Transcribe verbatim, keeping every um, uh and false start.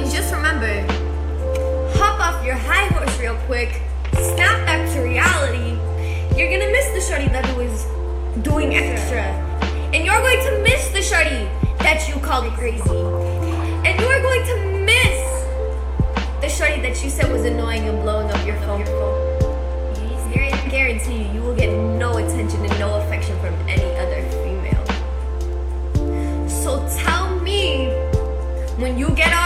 And just remember, hop off your high horse real quick, snap back to reality. You're gonna miss the shorty that was doing extra. And you're going to miss the shorty that you called crazy. And you're going to miss the shorty that you said was annoying and blowing up your phone. I guarantee you, you will get no attention and no affection from any other female. So tell me, when you get